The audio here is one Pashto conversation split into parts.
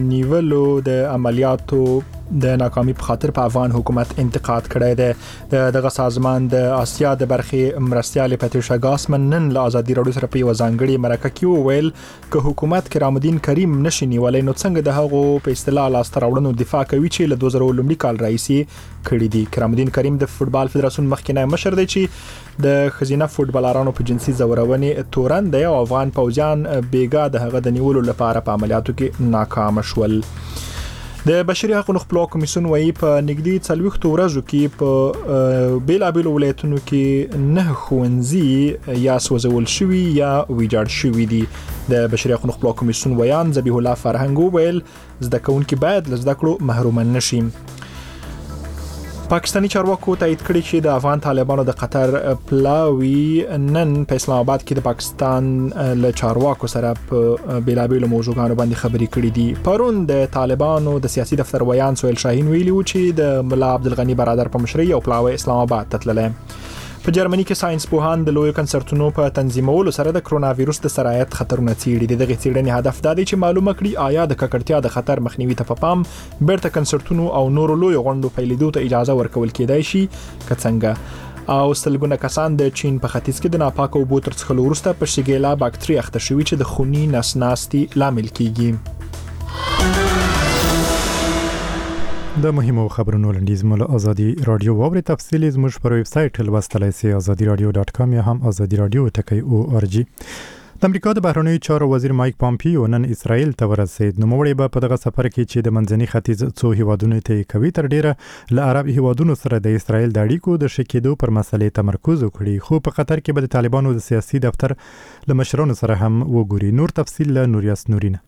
نیولو د عملیاتو د ناکامي په خاطر په افغان حکومت انتقاد کړی دی. دغه سازمان د آسیا د برخې مرستیال پاتریشا ګاسمن نن له ازادي راډیو سره په ځانګړي مرکه کې وویل چې حکومت کرامالدین کریم نشي نیولای نو څنګه د هغو په اصطلاح لاسته راوړنو دفاع کوي چې له 2000 کال راهیسې کړی دي. کرامالدین کریم د فوتبال فدراسیون مخکنی مشر دی چې د خزینه فوتبالرانو په جنسي زورونې تورن دی او افغان پوځیان بیګا د هغه د نیولو لپاره په عملیاتو کې ناکام شول. د بشري حقوقو خپلواک کمیسیون وايي په نږدې 40 ورځو کې په بیلابیلو ولایتونو کې 9 ښوونځي یا سوځول شوي یا ویجاړ شوي دي. د بشري حقوقو خپلواک کمیسیون ویان ذبیح الله فرهنګ وویل زده کوونکي باید له زده کړو محروم نشي. پاکستاني چارواکو تایید کړی چې د افغان طالبانو د قطر پلاوی نن په اسلام آباد کې د پاکستان له چارواکو سره په بیلابیلو موضوعاتو باندې خبرې کړې دي. پرون د طالبانو د سیاسي دفتر ویان سهیل شاهین ویلي و چې د ملا عبدالغنی برادر په مشرۍ او پلاوی اسلام آباد ته تللی. په جرمني کې ساينس پوهان د لوی کنسرتونو په تنظیمولو سره د کرونا وایروس د سرایت خطرونه څیړي. دغه څیړنې هدف دا دی چې معلومه کړي آیا د ککړتیا د خطر مخنیوي ته په پام بیرته کنسرتونو او نورو لوی غونډو پیلېدو ته اجازه ورکول کېدای شي که څنګه. او سلګونه کسان د چین په ختیځ کې د ناپاکو اوبو تر څښلو وروسته په شګیلا باکتریا اخته شوي چې د خوني نسناستي لامل کیږي. د مهمو خبرونو لنډیز مول ازادي رادیو واوري تفصیلی زموږ پر ویب سټ لوستلای سي azadiradio.com یا هم azadiradio.org. د امریکا د بهرنیو چارو وزیر مایک پامپیو نن اسرائیل ته ورسید. نو موږ به په دغه سفر کې چې د منځني ختیځ څو هیوادونو ته کوي تر ډیره له عرب هیوادونو سره د اسرائیل د اړیکو د شکېدو پر مسلې تمرکز وکړي. خو په قطر کې به د طالبانو د سیاسي دفتر له مشرانو سره هم وګوري. نور تفصیل له نوریاس نورینه.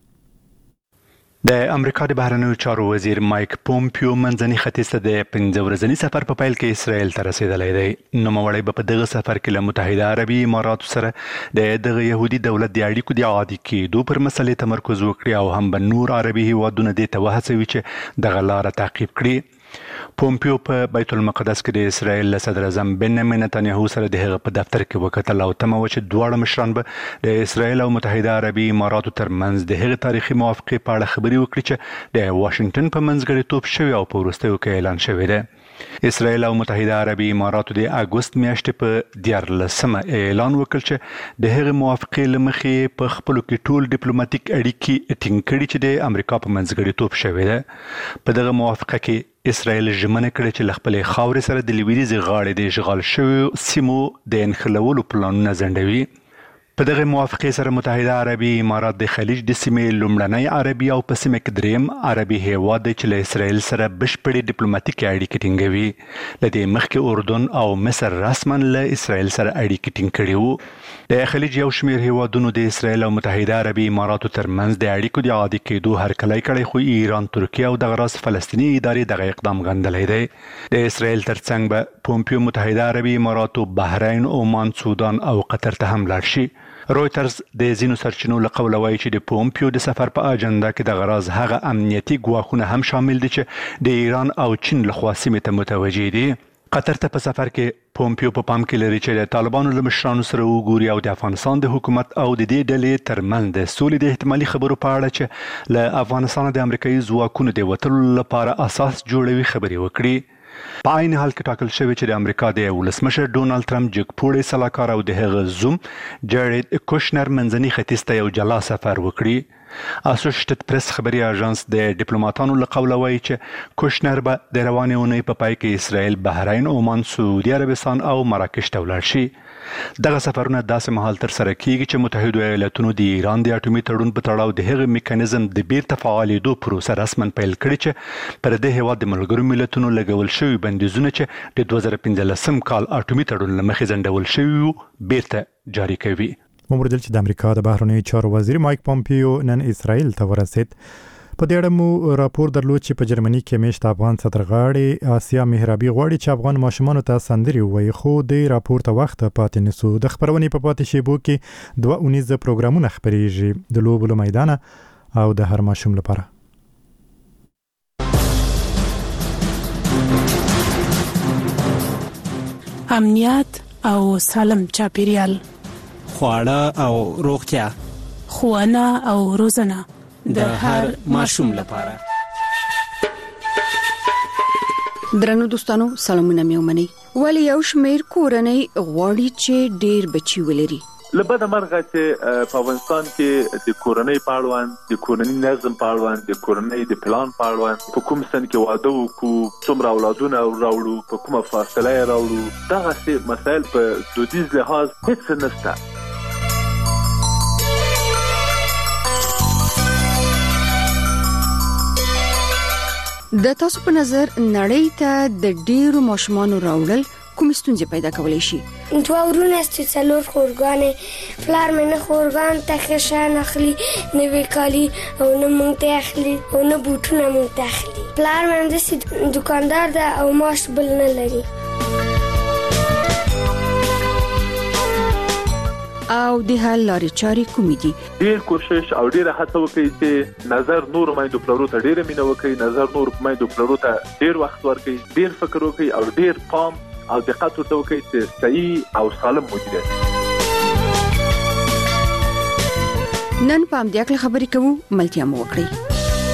د امریکا د بهرنیو چارو وزیر مایک پومپیو منځني ختیځ ته د 15 ورځني سفر په پیل کې اسرائیل ته رسیدلی دی. نوموړی به په دغه سفر کې له متحده عربي اماراتو سره د دغه يهودي دولت د اړیکو د عادي کېدو پر مسلې تمرکز وکړي او هم به نور عربي هیوادونه دې ته وهڅوي چې دغه لاره تعقیب کړي. پومپیو په بیت المقدس کې د اسرائیل له صدر اعظم بنیامین نتانیاهو سره د هغه په دفتر کې وکتل او تمه و چې دواړه مشران به د اسرائیل او متحده عربي اماراتو ترمنځ د هغه تاریخي موافقې په اړه خبرې وکړي چې د واشنگټن په منځګړیتوب شوی او په وروستیو کې اعلان شوی دی. اسرائیل او متحده عربي اماراتو د اګوست میاشتې په 14 اعلان وکړ چې د هغه موافقې لمخې په خپل کې ټول ډیپلوماټیک اړیکې ټینګ کړي چې د امریکا په منځګړیتوب شوی دی. په دغه موافقه کې اسرائیل ژمنه کړې چې له خپلې خاورې سره د لویدیځې غاړې د اشغال شویو سیمو د انخلولو پلانونه ځنډوي. په دغه موافقې سره متحده عربي امارات د خلیج د سیمې لومړنی عربي او په سیمه کې دریم عربي هیواد دی چې له اسرائیل سره بشپړې ډیپلوماټیکې اړیکې ټینګوي. له دې مخکې اردن او مصر رسما له اسرائیل سره اړیکې ټینګ کړي وو. د خلیج یو شمېر هیوادونو د اسرائیل او متحده عربي اماراتو ترمنځ د اړیکو د عادي کېدو هرکلی کړی خو ایران، ترکیه او دغه راز فلسطیني ادارې دغه اقدام غندلی دی. د اسرائیل ترڅنګ به پومپیو متحده عربي اماراتو، بحرین، عمان، سودان او قطر ته هم لاړ شي. رویترز د ځینو سرچینو له قوله وایي چې د پومپیو د سفر په اجنډا کې د غراض هغه امنیتي ګواښونه هم شامل دي چې د ایران او چین لخوا سیمې ته متوجه دي. قطر ته په سفر کې پومپیو په پام کې لري چې د طالبانو له مشرانو سره وګوري او د افغانستان د حکومت او د دې ډلې ترمنځ د سولې د احتمالي خبرو په اړه چې له افغانستان د امریکایي ځواکونو د وتلو لپاره اساس جوړوي خبرې وکړي. په عین حال کې ټاکل شوی چې د امریکا د ولسمشر ډونالد ټرمپ جګپوړی سلاکار او د هغه زوم جارید کوشنر منځني ختیځ ته یو جلا سفر وکړي. اسوسییټډ پریس خبري اژانس د ډیپلوماټانو له قوله وایي چې کوشنر به د روانې اونۍ په پای کې اسرائیل، بحرین، عمان، سعودي عربستان او مراکش ته ولاړ شي. دغه سفرونه داسې مهال تر سره کیږي چې متحده ایالاتونو د ایران د اټومي تړون په تړاو د هغه میکانیزم د بیرته فعالېدو پروسه رسما پیل کړي چې پر دې هیواد د ملګرو ملتونو لګول شوي بندیزونه چې د 2015 کال اټومي تړون له مخې ځنډول شوي بیرته جاري کوي. ممردل چې د امریکا د بهرنیو چارو وزیر مایک پامپیو نن اسرائیل ته ورسید. په دې اړه مو راپور درلود چې په جرمني کې میشت افغان سدرغاړي آسیا مهرابي غواړي چې افغان ماشومانو ته سندري ووایي خو د راپور ته وخت پاتې نسو. د خبرونې په پاتې شیبو کې 2 اونیزه پروګرامونه خبرېږي د لوبو له میدانه او د هر ماشوم لپاره. امنیت او سالم چاپیریال، خواړه او روغتیا، ښوونه او روزنه، د هر ماشوم لپاره. درنو دوستانو سلامونه مې ومنئ. ولی یو شمیر کورنۍ غواړي چې ډیر بچي ولري. لبدا مرغه چې په افغانستان کې د کورنۍ پاړوان، د کورنۍ نظم پاړوان، د کورنۍ د پلان پاړوان، په کوم سن کې واده وکړو، څومره اولادونه راوړو، په کومه فاصله راوړو، دغه څه مسایل په دودیز لحاظ هیڅ نشته. د تاسو په نظر نړۍ ته د ډیرو ماشومانو راوړل کوم ستونزې پیدا کولای شي؟ دوه ورونه چې څلور خورګانې پلار مې نه خورګان ته خشان اخلي، نه وکالي او نه مونږ ته اخلي او نه بوټونه مونږ ته اخلي. پلار مې د دکاندار ده او ماش بل نه لري. او د حل لارې چارې کومې دي؟ ډیر کوشش او ډیر هڅه وکړئ چې نظر نور مایندو پلرو ته ډیر مینه وکړي، نظر نور مایندو پلرو ته ډیر وخت ورکړي، ډیر فکر وکړي او ډیر پام او دقت وکړي چې صحیح او سالم مدیریت. نن په دې اړه خبرې کوو، ملتیا مو وکړئ.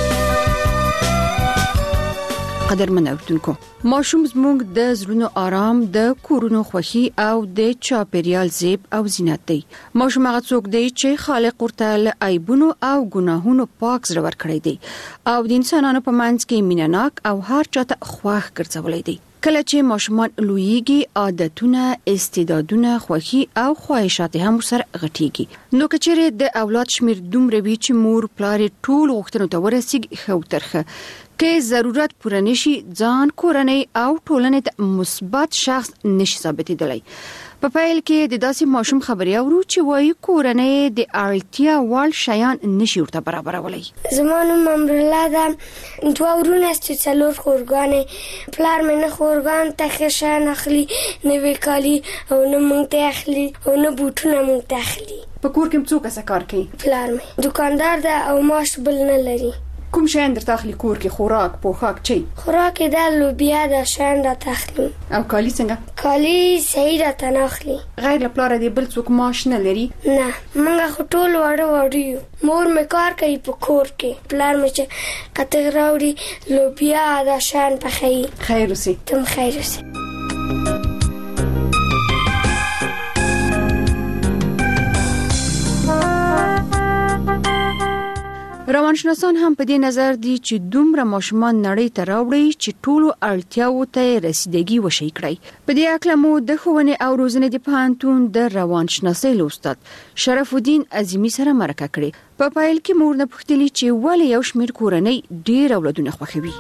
قدرمن اوریدونکو، ماشوم زموږ د زړونو آرام، د کورونو خوښي او د چاپیریال زیب او زینت دی. ماشوم هغه څوک دی چې خالق ورته له عیبونو او ګناهونو پاک زړه ورکړی دی او د انسانانو په منځ کې مینه‌ناک او هر چاته خوښ ګرځولای دی. کله چې ماشومان لویږي، عادتونه، استعدادونه، خوښي او خواهشات هم سره غټيږي. نو کچېره د اولاد شمیر دومره وی چې مور پلار ټول غوښتنو ته ورسیږي، خو ترخه کې ضرورت پوره نشي، ځان کورنۍ او ټولنې ته مثبت شخص نشي ثابتېدلی. په پیل کې د داسې ماشوم خبري اورو چې وایي کورنۍ د اړتیا وړ شیان نشي ورته برابرولای. زمونږ ممبرلا ده دوه ورونه چې څلور خورګانې پلار مې نه خورګان ته خشان اخلي، نه وکالي او نه مونږ ته اخلي او نه بوټونه مونږ ته اخلي. په کور کې څوک څه کار کوي؟ پلار مې دکاندار ده او ماش بل نه لري. کوم شیان درته اخلي کور کې؟ خوراک، پوښاک، چي؟ خوراک د لوبیا د شان د تخلي. او کالی څنګه؟ کالی صحیح د تناخلي. غیر له پلار دی بل څوک ماش نه لري؟ نه، موږ ټول وړو یو. مور مې کار کوي په کور کې، پلار مې چې کته راوړي لوبیا د شان پخې. خیر اوسې. تم خیر اوسې. روانشناسان هم په دې نظر دي چې دومره ماشومان نړۍ ته راوړي چې ټولو اړتیاوو ته رسیدګي وشي کړي. په دې اړه مو د ښوونې او روزنې د پوهنتون د روانشناسۍ استاد شرف الدین عظیمی سره مرکه کړې. په پایل کې مور نه پوښتنه چې ولې یو شمیر کورنۍ ډیر اولادونه خوښوي.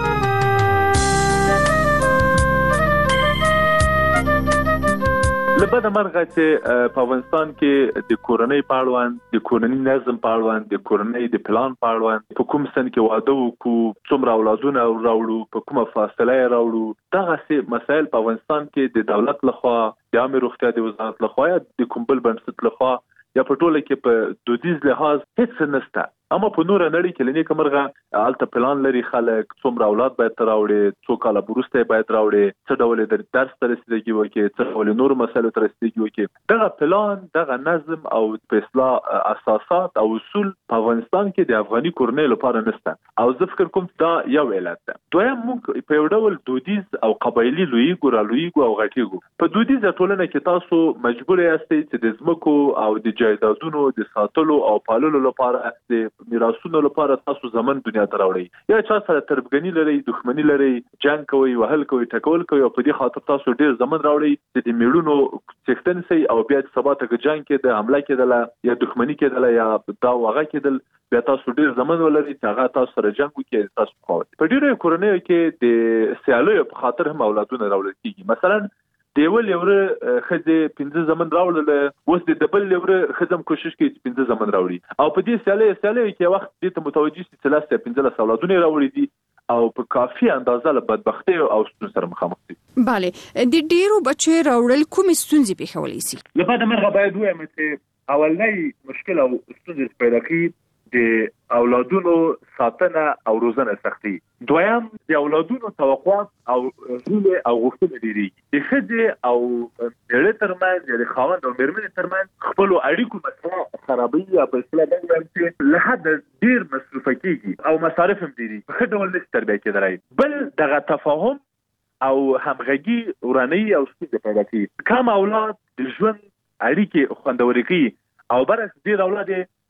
لبدا مرغه چې په افغانستان کې د کورنۍ پاړوان، د کورنۍ نظم پاړوان، د کورنۍ د پلان پاړوان، په کوم سن کې واده وکړو، څومره اولادونه راوړو، په کومه فاصله راوړو، دغه څه مسایل په افغانستان کې د دولت لخوا، د عامه روغتیا د وزارت لخوا یا د کوم بل بنسټ لخوا یا په ټوله کې په دودیز لحاظ هیڅ نشته. اما په نور نړۍ کې لنی کومرغه الته پلان لري، خلک څومره اولاد باید راوړي، څو کاله وروسته باید راوړي، څه ډول د درس ته رسیدګي وکړي، څه ډول نور مسایلو ته رسیدګي وکړي. دغه پلان، دغه نظم او په اصلاح اساسات او اصول په افغانستان کې د افغاني کورنۍ لپاره نشته او زه فکر کوم دا یو علت ده. دویم موږ په یو ډول دودیز او قبایلی لویګو او غټیګو په دودیز ټولنه کې تاسو مجبور یاستئ چې د ځمکو او د جایدادونو د ساتلو او پاللو لپاره د میراثونو لپاره تاسو زمون دنیا ته راوړئ. یا چا سره تربګنی لري، دښمنی لري، جنگ کوي، وهل کوي، ټکول کوي او په دې خاطر تاسو ډیر زمون راوړئ چې د میړونو څښتن سي او بیا سبا ته جنگ کې د حمله کېدله یا دښمنی کېدله یا دا واغه کېدل، بیا تاسو ډیر زمون ولري چې هغه تاسو سره جنگ وکړي. تاسو په ډیرو کورنیو کې د سیالیو په خاطر هم اولادونه راوړل کیږي. مثلا دیول یوره خځه 15 زمن راوړل، اوس د دبل یوره خځم کوشش کوي چې 15 زمن راوړي او په دې سیالیو کې وخت دې ته متوجي چې 15 اولادونه راوړي دي او په کافي اندازه له بدبختی او ستونزو سره مخامخ دي. bale د ډیرو بچو راوړل کوم ستونزې پیښولې سي؟ لپاره مرغه باید وایم چې اولنۍ مشکل او ستونزې پیدا کوي د اولادونو ساتنه او روزنه سختي. دویم د اولادونو توقعات او هیله او غوښتنې لري. د ښځې او مېړه ترمنځ د خاوند او مېرمنې ترمنځ خپل اړیکو مسله خرابوي یا په اصطلاح باندې له حد ډیر مصرف کیږي او مصارف هم ډیری په ډول نشي تربیه کېدای. بل دغه تفاهم او همغږي وراني او ستونزې پیدا کوي. کم اولاد د ژوند اړیکې خوندورې کوي او برعکس ډیر اولاد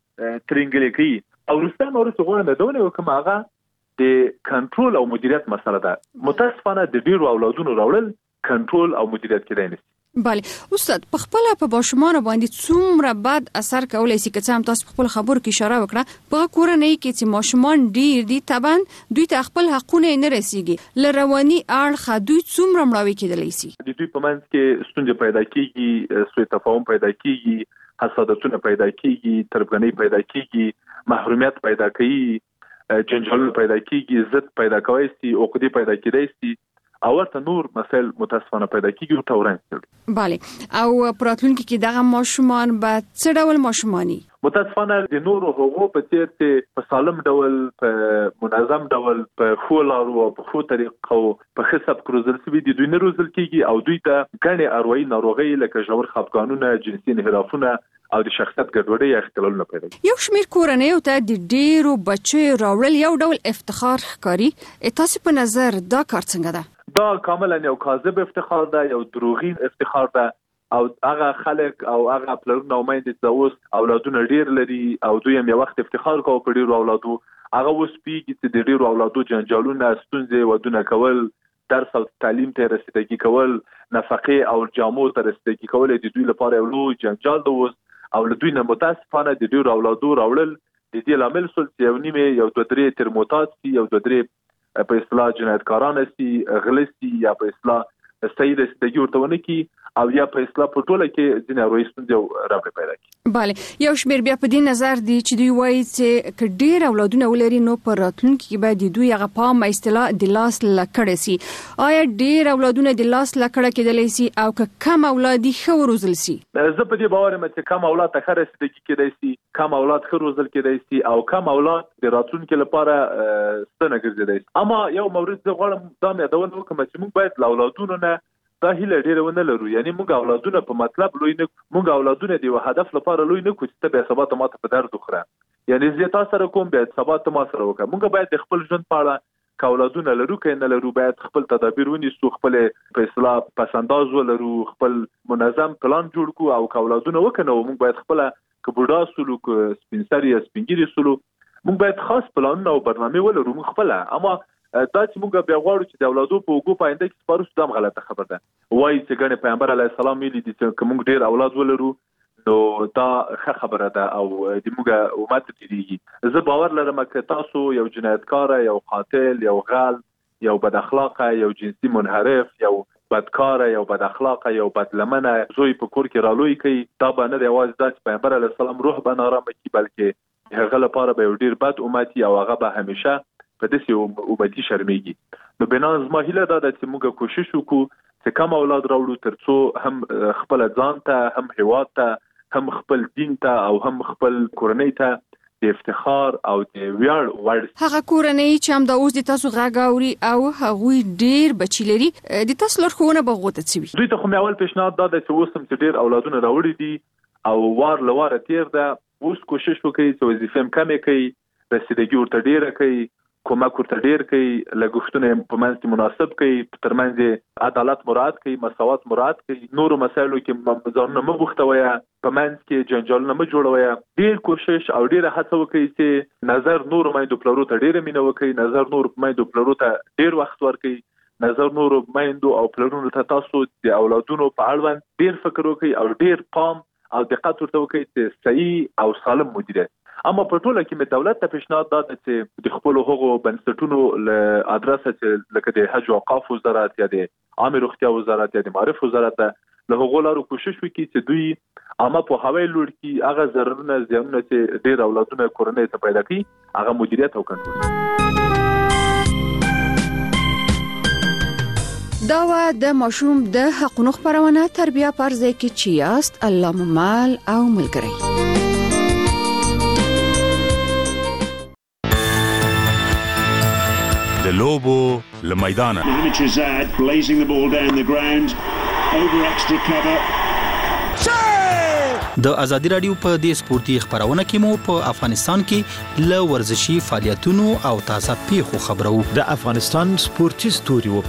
ترنګلې کوي. او رستم اورسه غوړنه دونه کوم هغه د کنټرول او مدیریت مسله ده. متاسفانه د ډیرو اولادونو راوړل کنټرول او مدیریت کېدای نشي. بله استاد، په خپل په ماشومان باندې څومره بد اثر کولای شي؟ که څه هم تاسو خپل خبرو کې اشاره وکړه په کورنۍ کې چې ماشومان ډیر دي طبعا دوی ته خپل حقونه نه رسیږي، لرواني اړخ دوی څومره مړاوي کېدلی شي؟ د دوی په منځ کې ستونزې پیدا کیږي، سوء تفاهم پیدا کیږي، حسادتونه پیدا کیږي، تربګنۍ پیدا کیږي، محرومیت پیدا کیږي، جنجال پیدا کیږي، ضد پیدا کوي سي، عقدې پیدا کیدای سي او ورته نور مسائل متاسفانه پیدا کیږي او تورن. بله، او پراتلونکو کې دغه ماشومان به څه ډول ماشومانی؟ متاسفانه د نورو حقوقو په څیر چې په سالم ډول، په منظم ډول، په خو لارو او په خو طریقو په حساب کروزل سوي دي دوی نه روزل کیږي او دوی ته ګڼې اروایي ناروغي لکه ژور خپګانونه، جنسي انحرافونه او د شخصیت ګډوډي یا اختلالونه پیدا کوي. یو شمېر کورنۍ ته د ډیرو بچو راوړل یو ډول افتخار ښکاري. تاسو په نظر دا کار څنګه ده؟ دا کاملا یو کاذب افتخار ده، یو دروغین افتخار ده او هغه خلک او هغه پلرونه او میندې چې اوس اولادونه ډیر لري او دوی هم یو وخت افتخار کوي په ډیرو اولادو، هغه اوس پیږي چې د ډیرو اولادو جنجالونه، ستونزې، ودونه کول، درس او تعلیم ته رسیدګي کول، نفقه او جامو ته رسیدګي کول د دوی لپاره یو لوی جنجال ده اوس. او له دوی نه متاسفانه د ډیرو اولادو راوړل د دې لامل سول چې یو نیمه یو دوه درې ترموتات سي، یو دوه درې په اصطلاح جنایتکاران سي، غلسي یا په اصطلاح سید استګي ورته ونه کی او یا په اصطلاح په ټوله کې ځینې رويستون او راوړي پیدا کی. بله، یو شمېر بیا په دې نظر دی چې دوی وایي چې که ډیر اولادونه ولري نو پر راتلونکي کې به دوی هغه پام اصطلاح د لاس لکړه سي. آیا ډیر اولادونه د لاس لکړه کېدلی سي او که کم اولاد ښه روزل سي؟ زه په دې باور یم چې کم اولاد ته ښه رسیدګي کېدای سي، کم اولاد ښه روزل کېدای سي او کم اولاد د راتلونکي لپاره ستنه ګرځېدای سي. اما یو مورد زه غواړم دا مې یادول وکړم چې موږ باید له اولادونو نه دا هیله ډیره ونه لرو. یعنی موږ اولادونه په مطلب لوی نه، موږ اولادونه د یو هدف لپاره لوی نه کوو چې ته به سبا ته ماته په درد وخوره. یعنی زه تاسو سره کوم به سبا ته ما سره وکړه. موږ باید د خپل ژوند په اړه که اولادونه لرو که نه لرو باید خپل تدابیر ونیسو، خپل په اصطلاح پس انداز ولرو، خپل منظم پلان جوړ کړو. او که اولادونه وکنو موږ باید خپل که بوډا سلو که سپینسر یا سپینګری سلو موږ باید خاص پلانونه او برنامه ولرو موږ خپل. اما دا چې موږ بیا غواړو چې د اولادو په وګو پاینده کې سپارو ستام غلطه خبره ده. وایي چې ګڼې پیغمبر علیه السلام ویلي دي چې که موږ ډېر اولاد ولرو نو دا ښه خبره ده او د موږ امت تیریږي. زه باور لرم که تاسو یو جنایتکار، یو قاتل، یو غل، یو بد اخلاقه، یو جنسي منحرف، یو بدکاره، یو بد اخلاقه، یو بدلمنه زوی په کور کې رالوی کوي، دا به نه دی یوازې دا چې پیغمبر علیه السلام روح به نارامه کړي بلکې هغه لپاره به یو ډېر بد امت او هغه به همیشه په داسې امتي شرمېږي. نو بنا زما هیله دا ده چې موږ کوشش وکړو چې کم اولاد راوړو ترڅو هم خپل ځان ته، هم هیواد ته، هم خپل دین ته او هم خپل کورنۍ ته د افتخار او د ویاړ وړ. هغه کورنۍ چې هم د اوس د تاسو غږ اوري او هغوی ډیر بچی لري د تاسو لارښوونه به غوته څه وي؟ دوی ته خو مې اول پیشنهاد دا ده چې اوس هم چې ډیر اولادونه راوړي دي او وار له واره تیر ده، اوس کوشش وکړي چې وظیفه هم کمې کوي، رسیدګي ورته ډیره کوي، کومک ورته ډیر کوي، لګښتونه په منځ کې مناسب کوي، ترمنځ عدالت مراعات کوي، مساوات مراعات کوي، نورو مسایلو کې ځانونه مه بوختوي، په منځ کې جنجالونه مه جوړوي. ډیر کوشش او ډیره هڅه وکړي چې نظر نورو میندو پلرو ته ډیره مینه وکړي، نظر نورو میندو پلرو ته ډیر وخت ورکړي، نظر نورو میندو او پلرونو ته تاسو د اولادونو په اړوند ډیر فکر وکړي او ډیر پام او دقت ورته وکړي چې صحیح او سالم مدیریت. اما په ټوله کې مې دولت ته پیشنهاد دا ده چې د خپل هغو بنسټونو له ادرسه چې لکه د حج او اوقاف وزارت یا د عامه روغتیا وزارت یا د معارف وزارت له هغو لارو کوشش وکړي چې دوی عامه پوهاوی لوړ کړي، هغه ضررونه زیانونه چې ډېر اولادونه کورنۍ ته پیدا کوي هغه مدیریت او کنټرول کړي. دا و د ماشوم د حقونو خبرونه تربیه پر ځای کې چې یاست الله ممال او ملګری. د لوبو له میدانه. Mohamed Shahzad blazing the ball down the ground over extra cover. د ازادي رادیو په دې سپورتي خبرونه کې مو په افغانستان کې له ورزشي فعالیتونو او تازه پیښو خبرو. د افغانستان سپورتي ستوري و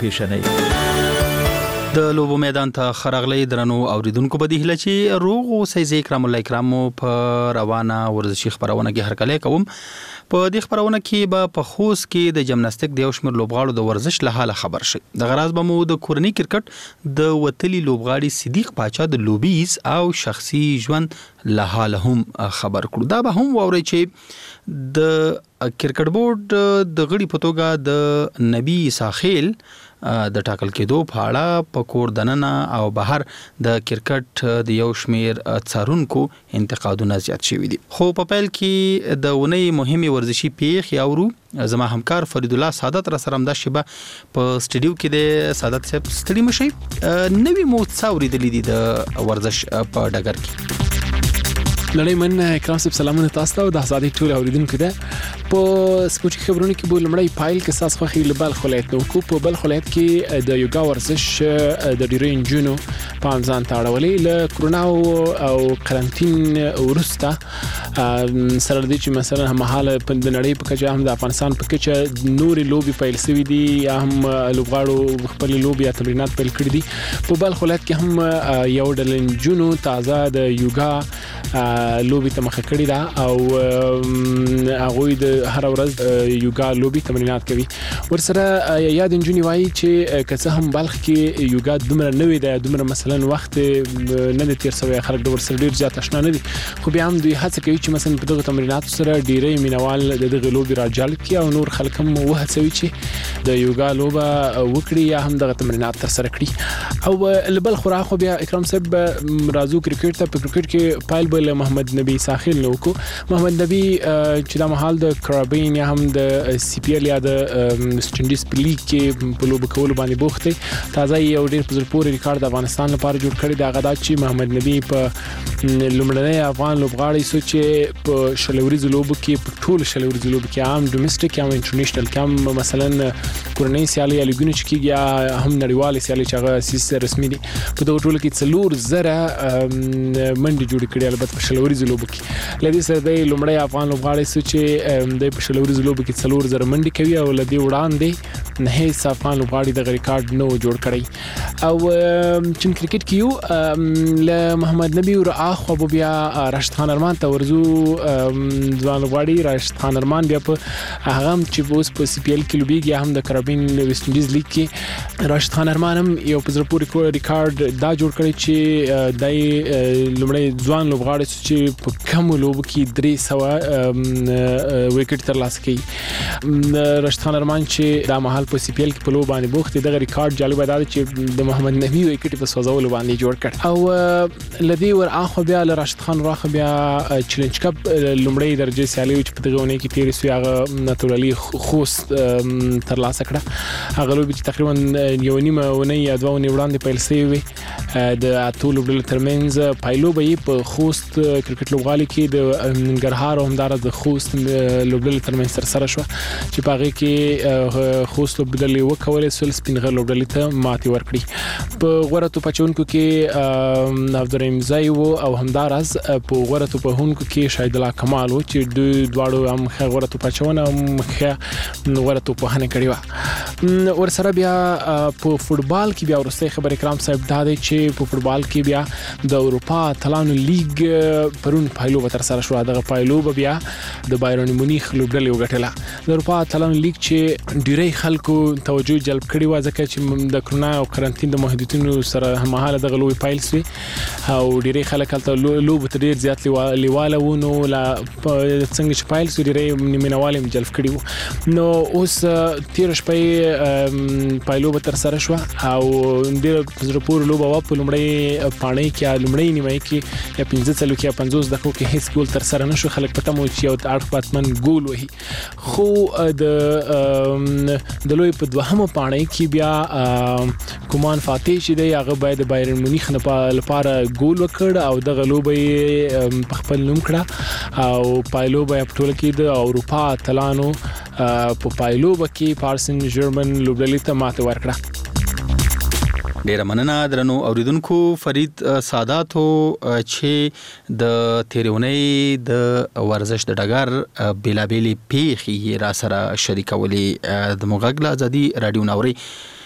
پیښنې د لوبو میدان ته خرغلی درنو اوریدونکو به د هله چې روغ اوسئ. زه کرام الله کرام په روانه ورزشي خبرونه کې هرکلی کوم. په دې خبرونه کې به په خوست کې د جمناستیک د یو شمېر لوبغاړو د ورزش له حاله خبر شي. د غراض به مو د کورنۍ کرکټ د وتلي لوبغاړي صدیق پاچا د لوبیز او شخصي ژوند له حاله هم خبر کړو. دا به هم واورئ چې د کرکټ بورډ د غړي په توګه د نبی ساخیل د ټاکل کېدو په اړه په کور دننه او بهر د کرکټ د یو شمیر څارونکو انتقادونه زیات شوي دي. خو په پیل کې د ونې مهمه ورزشي پیښې اورو. زما همکار فرید الله سعادت را سره همدا شبه په سټډیو کې د سعادت صاحب ستړي مشي نوې مو څاوري دي د ورزش په ډګر کې. لړۍ من اکرام صاحب سلامونه تاسو ته او د ازادي ټول اوریدونکو ته. په سپورتي خبرونه کې به لمړی پایل کې ساس خوخي لبل خلایت نو کو په بل خلایت کې د یوګا ورزش د ډیرې انجونو په ځان تاړولې له کرونا او قرنټین ورسته سره د چې مثلا مهاله په نړۍ په کې هم د افغانستان په کې چې نوري لوبي پیل سوي دي یا هم لوبغاړو خپل لوبي یا تمرینات پیل کړی دي. په بل خلایت کې هم یو ډول انجونو تازه د یوګا لوبي ته مخه کړی دا او هغه د هر ورځ یوګا لوبي تمرینات کوي. ورسره یاد انجونی وایي چې کڅه هم بلخ کې یوګا دومره نوې ده دومره مثلا وخت نه د تیر سوی خلک د ورسره ډیر زیات آشنا نه دي. خو بیا هم دوی هڅه کوي چې مثلا په دغه تمرینات سره ډیرې مینوال د دغه لوبي راجل کی او نور خلک هم وهڅوي چې د یوګا لوبه وکړي یا هم دغه تمرینات تر سره کړي. او لبل خورا خو بیا اکرام صاحب رازو کرکټ ته په کرکټ کې پایل بل محمد نبی ساخیل نو کو محمد نبی چې د محل د کرابین یا هم د سی پی ال یا د سټنډیس په لیګ کې په لوب کول باندې بوخت دی. تازه یو ډیر په زر پورې ریکارډ د افغانستان لپاره جوړ کړی دی. هغه دا چې محمد نبی په لومړنۍ افغان لوبغاړي سوچ په شلوري لوب کې په ټول شلوري لوب کې عام ډومېسټک یا انټرنیشنل کې مثلا کورنۍ سیالي یا لیګونه چې کیږي یا هم نړیوال سیالي چې هغه سیس رسمي دي په دغه ټول کې څلور زره منډي جوړ کړي البته په شلوري لوب کې. لدې سره د لومړی افغان لوبغاړي سوچ د پښلوري لوب کې څلور زره منډي کوي او لدی وړاندې نه هیڅ افغان لوبغاړي د ریکارډ نو جوړ کړی. او چې کرکټ کې یو له محمد نبی او اخو بیا راشد خان ارمان ته ورزو ځوان لوبغاړي راشد خان ارمان بیا په هغه چې اوس په سی پی ال کې لوبيږي هم د کرابین ویسټ انډیز لیګ کې راشد خان ارمان هم یو په زر پورې ریکارډ دا جوړ کړی چې دای لومړی ځوان لوبغاړي چې په کم لوب کې 300 وکټ ترلاسه کړي. راشد خان ارمان چې د محل په سی پی ال کې په لوب باندې بوخت دغه ریکارډ جالب دی چې د محمد نبی وکټ په سوزول باندې جوړ کړ. او لدی ور اخو بیا راشد خان راخ بیا چیلنج کپ لومړی درجه سیالي چې په دغه ونه کې تیر سوی هغه ناتور علي خوست ترلاسه کړه. هغه لوب چې تقریبا یو نیمه ونه یا دوه ونه وړاندې پیل شوی د اتو لوبډل ترمنځ پایلو به په خوست کرکټ لوبغالي کې د ننګرهار او همدار د خوست لوبډل ترمنځ سره شو چې په هغه کې خوست لوبډل وکولې سول سپینغر لوبډل ته ماتي ورکړي. په غوړه تو پچونکو کې عبدالرحیم زای او همدارز په غوړه تو په هونکو کې شاهد الله کمال و چې دوی دواړو هم غوړه تو پچونه هم غوړه تو په هنه کړی و. ورسره بیا په فوتبال کې بیا ورسته خبر کرام صاحب دا دی چې په فوتبال کې بیا د اروپا تلانو لیګ پرون پایلو به تر سره شو. دغه پایلو به بیا د بایرن مونیخ لوبډل وګټله. د اروپا تلانو لیګ چې ډیری خلکو توجه جلب کړي و ځکه چې د کرونا او قرنټین د محدودیتونو سره هماهاله دغه لوی پایل سوی او ډیری خلک هلته لوب ته ډیر زیات لیواله و نو لا څنګه چې پایل سوی ډیری مینوالم جلب کړي و. نو اوس تیر شپې پایلو به تر سره شو او ډیر زرپور لوب او په لومړی پاڼې کې لومړی نیمه کې یا 15 کې 50 دقیقو کې هیڅ ګول تر سره نشو. خلک پته مو چې یو اړخ پاتمن ګول وهي خو د لوی په دوهمه پاڼې کې بیا کومان فاتح چې دی هغه باید بایرن مونیخ لپاره ګول وکړ او دغه لوبې په خپل نوم کړه او پایلو به په ټول کې د اروپا تلانو په پایلوب کې پاریس سن ژرمن لوبډلې ته ماته ورکړه. ډیره مننه درنو اوریدونکو. فرید ساداتو چې د تیرونی د ورزش د ډګر بیلابېلې پیښې را سره شریکولې د مغاګل ازادي رادیو ناوري.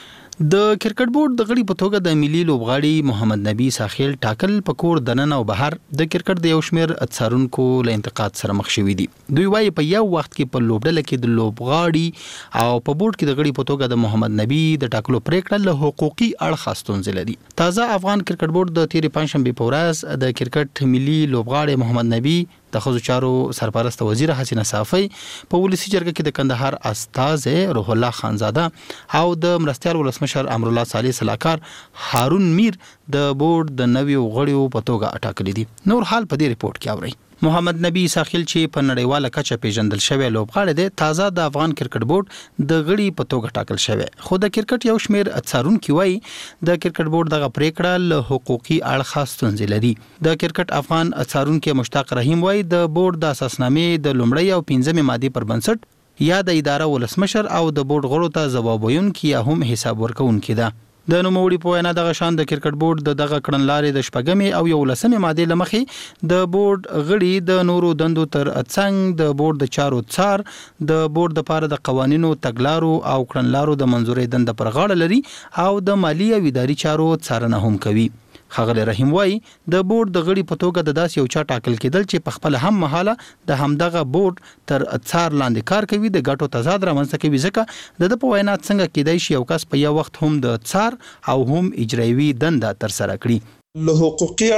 د کرکټ بورډ د غړي په توګه د ملي لوبغاړي محمد نبی ساحل ټاکل په کور دننه او بهر د کرکټ د یو شمېر څارونکو له انتقاد سره مخ شوي دي. دوی وايي په یو وخت کې په لوبډله کې د لوبغاړي او په بورډ کې د غړي په توګه د محمد نبی د ټاکلو پریکړه له حقوقي اړخ ستونزې لري. تازه افغان کرکټ بورډ د تیرې پنځشنبه په ورځ د کرکټ ملي لوبغاړي محمد نبی د ښځو چارو سرپرست وزیر حسینه صافی په ولسی جرګه کې د کندهار استاذ روح الله خانزاده او د مرستيال ولسمشر امرالله صالح سلاکار هارون میر د بورډ د نویو غړیو په توګه اټاکل دي. نور حال په دې ریپورت کې اورئ. محمد نبی ساحل چې په نړیواله کچه پیژندل شوی لوبغاړی دی تازه د افغان کرکټ بورډ د غړي په توګه ټاکل شوی. خو د کرکټ یو شمېر څارونکي وایي د کرکټ بورډ دغه پریکړه له حقوقي اړخه ستونزې لري. د کرکټ افغان څارونکي مشتاق رحیم وایي د بورډ د اساسنامې د لومړۍ او 15مې ماده پر بنسټ یا د اداره ولسمشر او د بورډ غړو ته ځواب ویونکي یا هم حساب ورکوونکي ده. د نوموړي په وینا دغه شان د کرکټ بورډ د دغه کړنلارې د شپږمې او 11مې ماده لمخې د بورډ غړي د نورو دندو تر څنګ د بورډ د چارو څار د بورډ لپاره د قوانینو تګلارو او کړنلارو د منزورې دنده پر غاړه لري او د مالی او اداري چارو څارنه هم کوي. ښاغلی رحیم وایي د بورډ د غړي په توګه د داس یو چا ټاکل کېدل چې په خپل هم مهاله د همدغه بورډ تر څار لاندې کار کوي د ګټو تضاد رامنځته کوي. ځکه د په وینا څنګه کېدای شي یو کس په یو وخت هم د څار او هم اجرایوي دنده تر سره کړي. له حقوقي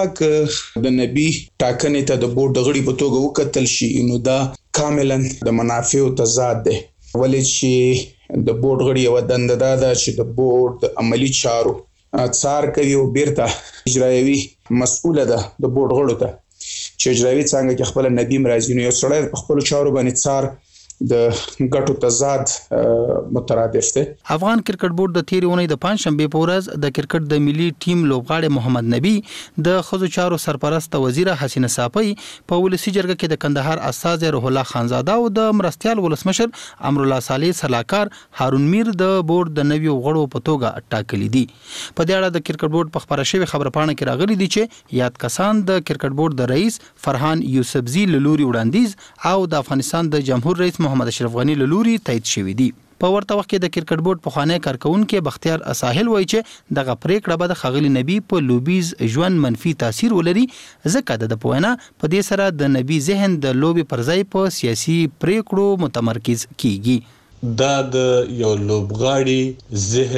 اړخه د نبی ټاکنې ته د بورډ د غړي په توګه وکتل شي نو دا کاملا د منافعو تضاد دی. ولې چې د بورډ غړي یو دنده ده چې د بورډ د عملی چارو څار کوي او بیرته اجرایوي مسؤله ده د بورډ غړو ته چې اجرایوي څنګه کې خپل ندیم راځي نو یو سړی په خپل چارو باندې څار د ګټو تضاد مترادف دی. افغان کرکټ بورډ د تیرې اونۍ د پنځشنبه په ورځ د کرکټ د ملي ټیم لوبغاړي محمد نبی د ښځو چارو سرپرست وزیر حسینه صافی په ولسی جرګه کې د کندهار استاذ روح الله خانزاده او د مرستيال ولسمشر امرالله صالح سلاکار هارون میر د بورډ د نویو غړو په توګه ټاکلي دي. په دې اړه د کرکټ بورډ په خبره شوی خبره پاڼه کې راغلي دي چې یاد کسان د کرکټ بورډ د رئیس فرحان یوسفزی لوري وړاندیز او د افغانستان د جمهور رئیس محمد اشرف غنی لوري تایید شوی دی. په ورته وخت کې د کرکټ بورډ پخوانی کارکونکو بختیار ساحل وایي چې دغه پریکړه به د ښاغلي نبی په لوبیز ژوند منفي تاثیر ولري ځکه د پوهنه په دې سره د نبی ذهن د لوبي پر ځای په سیاسي پریکړو متمرکز کیږي. دا د یو لوبغاړي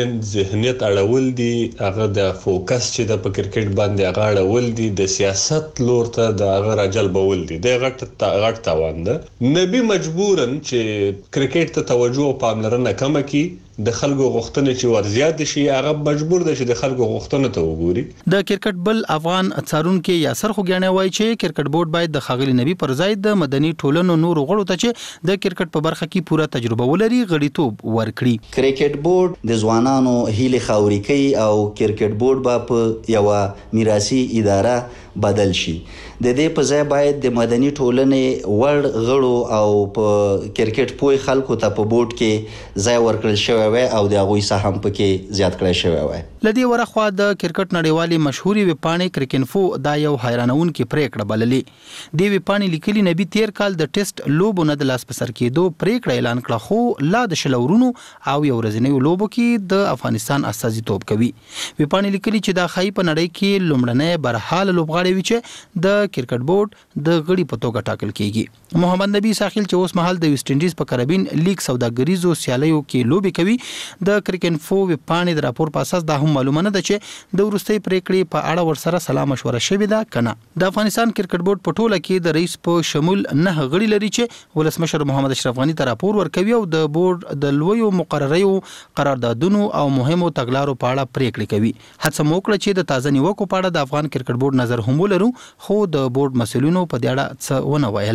ذهنیت اړول دي هغه د فوکس چې د کرکټ باندې هغه اړول دي د سیاست لور ته د هغه راجلبول دي د غټ تاوان ده. نبی مجبورن چې کرکټ ته توجه او پاملرنه کم کړي د خلکو غوښتنې چې ورزیات شي هغه مجبور دي چې د خلکو غوښتنې ته وګوري. د کرکټ بل افغان څارونکو یاسر خوګیانه وایي چې کرکټ بورډ باید د ښاغلي نبی پر ځای د مدني ټولنو نور غړو ته چې د کرکټ په برخه کې پوره تجربه ولري غړیتوب ورکړي. کرکټ بورډ د ځوانانو هیله خاوري کوي او کرکټ بورډ په یو میراثي اداره بدل شي. د دې په ځای باید د مدني ټولنې وړ غړو او په کرکټ پوي خلکو ته په بورډ کې ځای ورکړل شوی وي او د هغوی سهم پکې زیات کړی شوی وي. لدی ورخوا د کرکټ نړیوالې مشهوري ویپاڼې کرکینفو دا یو حیرانونکې پریکړه بللې. دی ویپاڼې لیکلي نبی تیر کال د ټیسټ لوبو نه د لاس په سر کېدو پریکړه اعلان کړه خو لا د شلورونو او یو ورځنیو لوبو کې د افغانستان استازیتوب کوي. ویپاڼې لیکلي چې دا خای په نړۍ کې لومړنی برحال لوبغاړی وي چې د کرکټ بورډ د غړي په توګه ټاکل کیږي. محمد نبی ساحل چې اوس مهال د ویسټ انډیز په کربین لیګ سوداګریزو سیالیو کې لوبي کوي د کرکینفو ویپاڼې د راپور په اساس دا هم معلومه نه ده چې د وروستۍ پریکړې په اړه ورسره سلا مشوره شوې ده کنه. د افغانستان کرکټ بورډ په ټوله کې د رئیس په شمول 9 غړي لري چې ولسمشر محمد اشرف غنی ته راپور ورکوي او د بورډ د لویو مقرریو قراردادونو او مهمو تګلارو په اړه پریکړې کوي. هڅه موکړه چې د تازه نیوکو په اړه د افغان کرکټ بورډ نظر هم ولرو خو د بورډ مسؤلینو په دې اړه څه ونه ویل.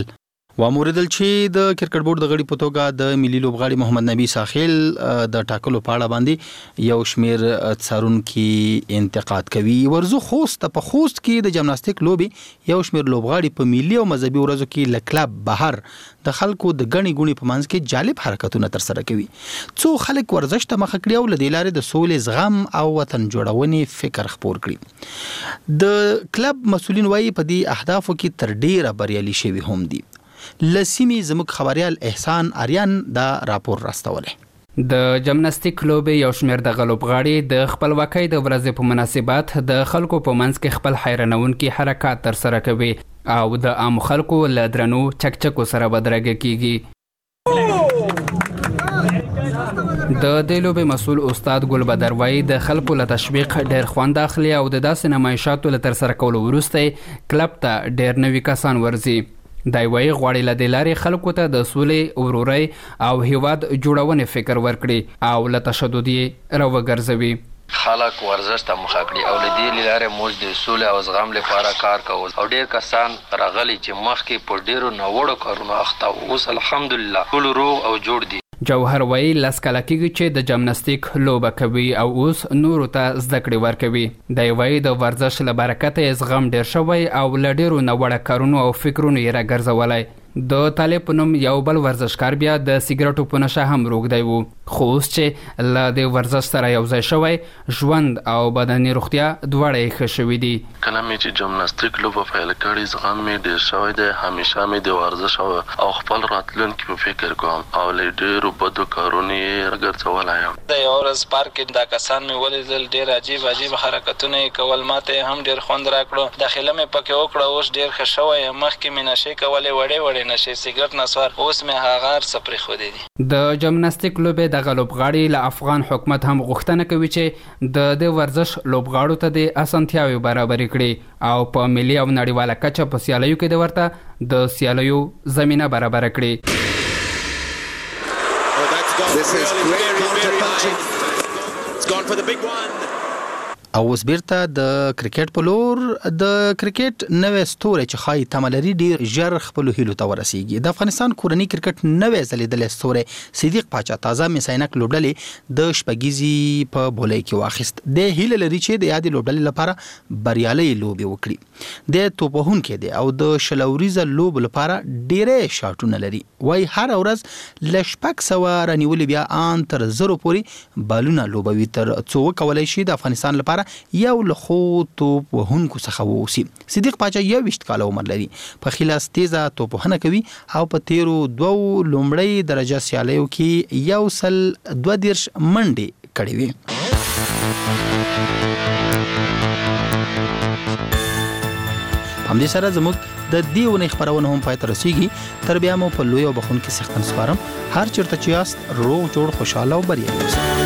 واموردل چې د کرکټ بورډ د غړي په توګه د ملي لوبغاړي محمد نبی ساحل د ټاکلو په اړه باندې یو شمیر څارونکو انتقاد کوي. ورزو خوست کې د جمناستیک لوبي یو شمیر لوبغاړي په ملي او مذهبي ورځو کې لکلب بهر د خلکو د غني ګونی په منځ کې جالب حرکتونه تر سره کوي. څو خلک ورزش ته مخ کړي او د لارې د سولې زغم او وطن جوړونې فکر خپور کړي. د کلب مسولین وایي په دې اهدافو کې تر ډیره بریالي شوي هم دي. لسیمی زموږ خبريال احسان آریان دا راپور راستوله. د جمناستیک لوبې یو شمېر د لوبغاړي د خپلواکۍ د ورځې په مناسبت د خلکو په منځ کې خپل حیرانونکي حرکات تر سره کوي او د عام خلکو له درنو چکچکو سره بدرګه کیږي. د دې لوبې مسؤل استاد ګل بدر وایي د خلکو له تشویق ډېر خوند اخلي او د داسې نمایشاتو له تر سره کولو وروسته کلب ته ډېر نوي کسان ورځي. دا وایي غواړي له دې لارې خلکو ته د سولې ورورۍ او هیواد جوړونې فکر ورکړي او له تشدد یې راوګرځوي. خلک ورزش ته مخه کړي او له دې لارې موږ د سولې او زغم لپاره کار کوو او ډېر کسان راغلي چې مخکې په ډېرو ناوړو کارونو اخته وو، اوس الحمدلله ټول روغ او جوړ دي. جوهر وایي لس کاله کېږي چې د جمناستیک لوبه کوي او اوس نورو ته زده کړې ورکوي. دی وایي د ورزش له برکته یې زغم ډېر شوی او له ډېرو ناوړه کارونو او فکرونو یې راګرځولی. د طالب په نوم یو بل ورزشکار بیا د سیګریټو په نشه هم روږدی وو، خو اوس چې له دې ورزش سره یو ځای شوی ژوند او بدني روغتیا دواړه یې ښه شوي دي. کله مې چې جمناستیک لوبه پیل کړې زغم مې ډېر شوی دی. همیشه مې د ورزش او خپل راتلونکي په فکر کوم او له ډېرو بدو کارونو یې راګرځولی یم. د یو ورځ پارک کې دا کسان مې ولیدل، ډېر عجیب حرکتونه یې کول، ماته هم ډېر خوند راکړو. داخله مې پکې وکړه، اوس ډېر ښه شوی یم. مخکې مې نشې کولې، وړې نشې سیګریټ نسوار، اوس مې هغه څه پرېښودې دي. د جمناستیک لوبې دغه لوبغاړي له افغان حکومت هم غوښتنه کوي چې د دې ورزش لوبغاړو ته د اسانتیاوې برابرې کړي او په ملي او نړیواله کچه په سیالیو کې د ورته د سیالیو زمینه برابره کړي. او اوس بیرته د کرکټ په لور. د کرکټ نوې ستوري چې خای تملري ډیر ژر خپل هیلو ته ورسیږي. د افغانستان کورنۍ کرکټ نوې ځلیدل ستوري صدیق پاچا تازه میساینک لوبډلې د شپږیزي په بولۍ کې واخیست. د هیله لري چې د یادې لوبډلې لپاره بریالي لوبي وکړي. د توپهون کې دی او د شلوريزه لوب لپاره ډېرې شاټونه لري. وای هر ورځ لشپک سو رانیول بیا ان تر زرو پوری بالونه لوبوي تر څو کولای شي د افغانستان لپاره یو لخو توپ وهونکو څخه ووسی. صدیق پاچا 21 کال عمر لري. په خلاص تیزه توپونه کوي او په تیرو دوو لومړی درجه سیالیو کې یو سل 22 منډي کړې وي. هم دې سره زموږ د دیونه خبرونه هم پای ته رسیږي. تر بیا مو په لوی او بخون کې سختن سپارم. هر چیرته چې یاست روغ جوړ خوشاله او بریالي اوسئ.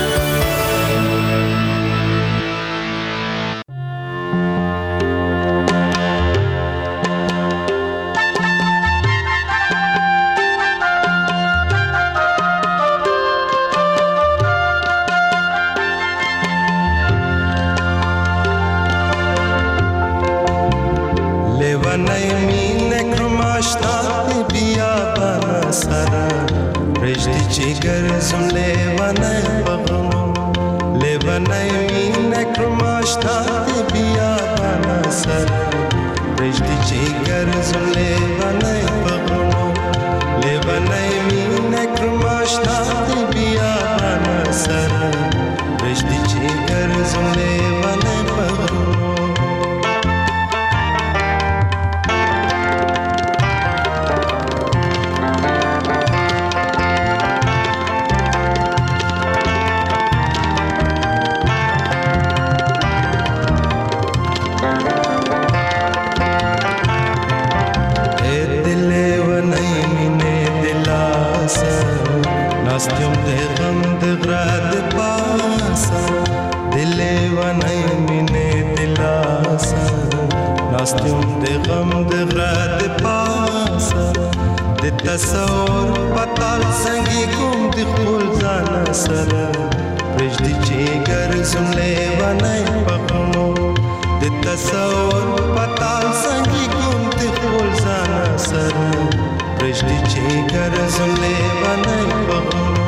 برشتي چې ګرځم لیونی بغونو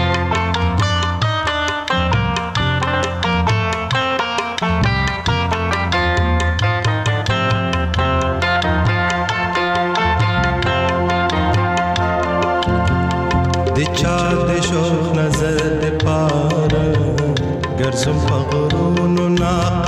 د چا د شوق نظر د پاره ګرځم بغونو نا